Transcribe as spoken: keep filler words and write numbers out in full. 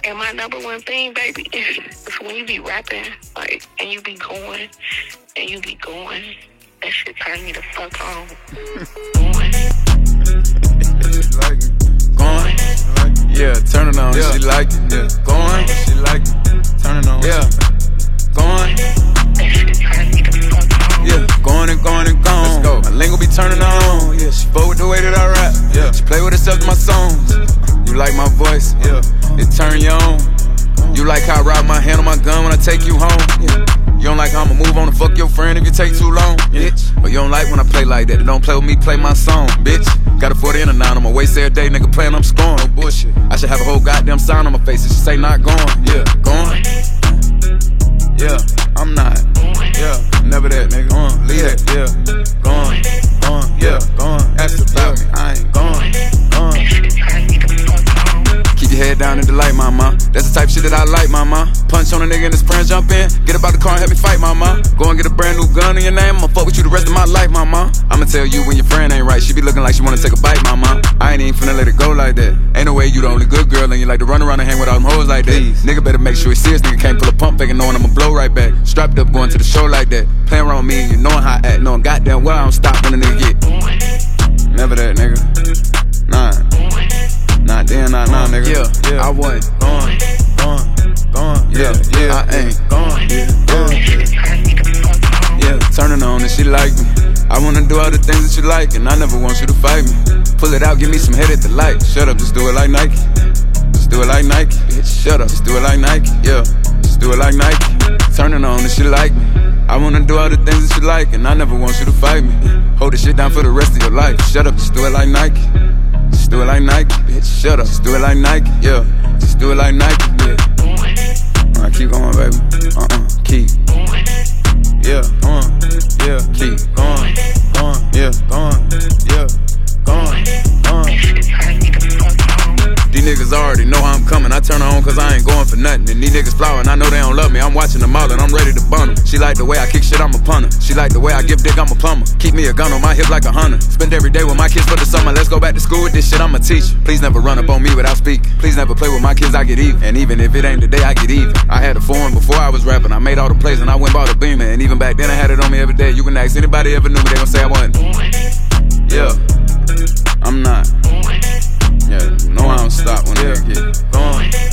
And my number one thing, baby, is when you be rapping, like, and you be going, and you be going, that shit turn me the fuck on. Going. She like it. Going. Yeah, turn it on. Yeah. She like it. Yeah. Going. She like it. Turn it on. Yeah. Going. That shit turn me the fuck on. Yeah, going and going and gone. Let's go. My lingo be turning on. Yeah, she fuck with the way that I rap. Yeah, she play with herself to my songs. You like my voice? Yeah, it turn you on. You like how I ride my hand on my gun when I take you home? Yeah. You don't like how I'ma move on and fuck your friend if you take too long, bitch. But you don't like when I play like that. Don't play with me, play my song, bitch. Got a forty and a nine on my waist every day, nigga playing, I'm scoring. No bullshit. I should have a whole goddamn sign on my face that should say not going. Yeah, going. Yeah, I'm not. Yeah, never that, nigga. Uh, leave that, yeah. Going, going, yeah, going. Ask about me, I ain't going. Keep your head down and delight, mama. That's the type of shit that I like, mama. Punch on a nigga and his friends jump in. Get up out the car and help me fight, mama. Go and get a brand new gun in your name. I'ma fuck with you the rest of my life, mama. I'ma tell you when your friend ain't right. She be looking like she wanna take a bite, mama. I ain't even finna let it go like that. Ain't no way you the only good girl and you like to run around and hang with all them hoes like that. Please. Nigga better make sure he's serious. Nigga can't pull a pump faking knowing I'ma blow right back. Strapped up going to the show like that. Playing around with me and you knowing how I act. Knowing goddamn well I don't stop when a nigga get. Never that, nigga. Nah. Nah, then, nah, nah, nigga. Yeah, yeah. I wasn't going, going, going. Yeah, yeah, I ain't going, yeah, going. Yeah, turning on and she like me. I wanna do all the things that you like, and I never want you to fight me. Pull it out, give me some head at the light. Shut up, just do it like Nike. Just do it like Nike. Bitch, shut up, just do it like Nike. Yeah, just do it like Nike. Turning on and she like me. I wanna do all the things that you like, and I never want you to fight me. Hold this shit down for the rest of your life. Shut up, just do it like Nike. Just do it like Nike, bitch, shut up. Just do it like Nike, yeah. Just do it like Nike, yeah. Alright, keep going, baby. Uh-uh, keep. Yeah, uh, yeah, keep going, going, yeah, going, yeah, going, going. These niggas already know how I'm coming. I turn her on cause I ain't going for nothing. And these niggas flowering, I know they don't love me. I'm watching them all and I'm ready to bun them. She like the way I kick shit, I'm a punter. She like the way I give dick, I'm a plumber. Keep me a gun on my hip like a hunter. Spend every day with my kids for the summer. Let's go back to school with this shit, I'm a teacher. Please never run up on me without speaking. Please never play with my kids, I get even. And even if it ain't the day, I get even. I had a foreign before I was rapping. I made all the plays and I went bought a Beamer. And even back then I had it on me every day. You can ask anybody ever knew me, they gon' say I wasn't. Yeah, I'm not. Yeah, you know I don't stop when yeah. I get going.